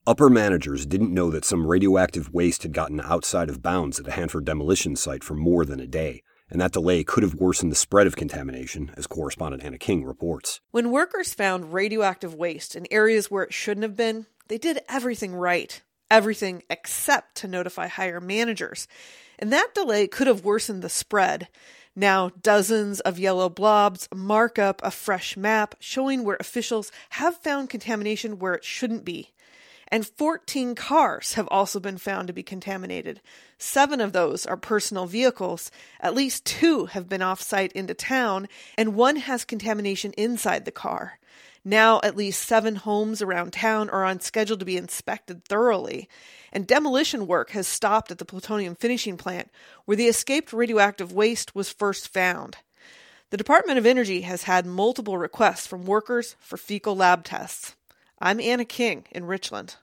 Upper managers didn't know that some radioactive waste had gotten outside of bounds at the Hanford demolition site for more than a day, and that delay could have worsened the spread of contamination, as correspondent Hannah King reports. When workers found radioactive waste in areas where it shouldn't have been, they did everything right. Everything except to notify higher managers. And that delay could have worsened the spread. Now, dozens of yellow blobs mark up a fresh map showing where officials have found contamination where it shouldn't be. And 14 cars have also been found to be contaminated. 7 of those are personal vehicles. At least 2 have been off-site into town, and 1 has contamination inside the car. Now, at least 7 homes around town are on schedule to be inspected thoroughly. And demolition work has stopped at the plutonium finishing plant, where the escaped radioactive waste was first found. The Department of Energy has had multiple requests from workers for fecal lab tests. I'm Anna King in Richland.